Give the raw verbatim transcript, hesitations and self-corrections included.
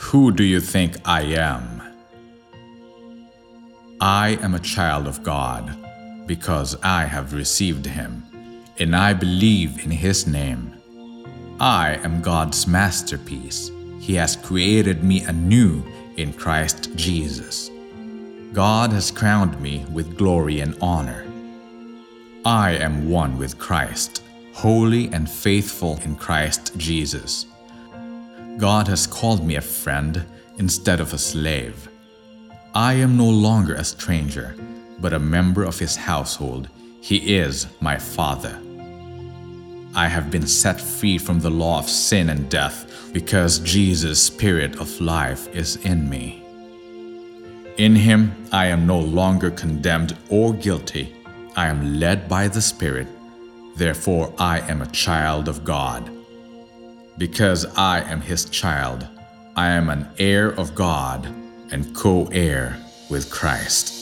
Who do you think I am? I am a child of God because I have received Him, and I believe in His name. I am God's masterpiece. He has created me anew in Christ Jesus. God has crowned me with glory and honor. I am one with Christ, holy and faithful in Christ Jesus. God has called me a friend instead of a slave. I am no longer a stranger, but a member of His household. He is my Father. I have been set free from the law of sin and death because Jesus' Spirit of life is in me. In Him, I am no longer condemned or guilty. I am led by the Spirit. Therefore, I am a child of God. Because I am His child, I am an heir of God and co-heir with Christ.